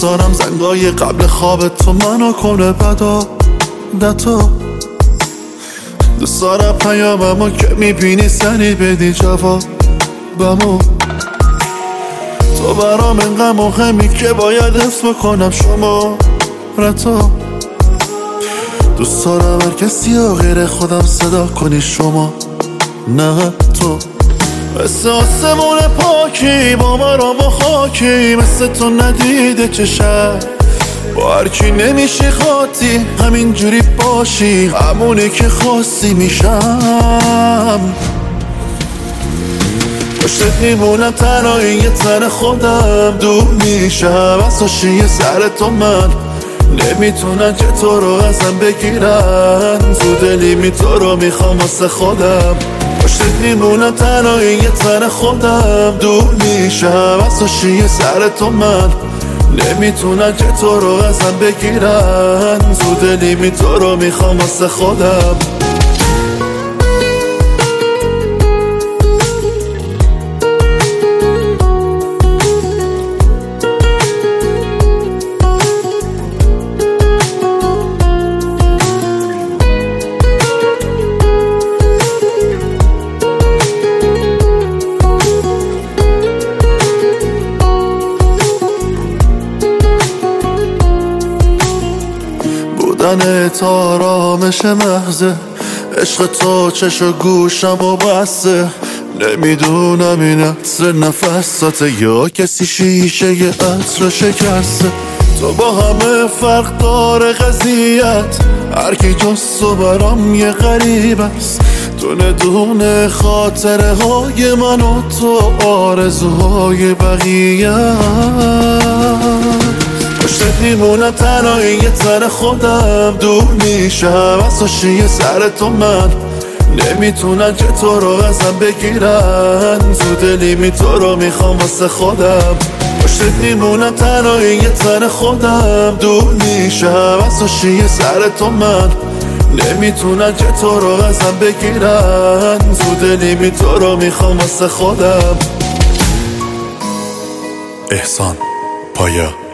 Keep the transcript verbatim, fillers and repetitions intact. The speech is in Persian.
دارم زنگای قبل خواب تو منو کنه بدا دتو. دوست دارم پیاممو که میبینی سری بدی جوابمو. تو برام انقدر مهمی که باید حفظ بکنم شما رتو. دوست دارم هر کسی و غیر خودم صدا کنی شما نه تو. مثل آسمون پاکی با ما را با خاکی، مثل تو ندیده چشم با هر کی نمیشی خاطی، همینجوری باشی همونی که خواستی میشم. پشتت میمونم تنهایی یه تن خودم دور میشم از حاشیه سر تو. من نمیتونن که تو رو ازم بگیرن، تو دلیمی تو رو میخوام واسه خودم. پشتت میمونم تنهایی یه تن خودم دور میشم از حاشیه سر تو. من نمیتونن که تو رو ازم بگیرن، تو دلیمی تو رو میخوام واسه خودم. بودن تو آرامش محضه، عشق تو چش و گوشم و بسته. نمیدونم این عطر نفساته یا کسی شیشه یه عطر شکسته. تو با همه فرق داره قضیت، هرکی جز تو برام یه غریب است. دونه دونه خاطره های من و تو آرزوهای بقیه. پشتت میمونم تنهایی یه تن خودم دور میشم از حاشیه سر تو. من نمیتونن که تو رو ازم بگیرن، تو دلیمی تو رو میخوام واسه خودم. پشتت میمونم تنهایی یه تن خودم دور میشم از حاشیه سر تو. من نمیتونن که تو رو ازم بگیرن، تو دلیمی تو رو میخوام واسه خودم. احسان پایا.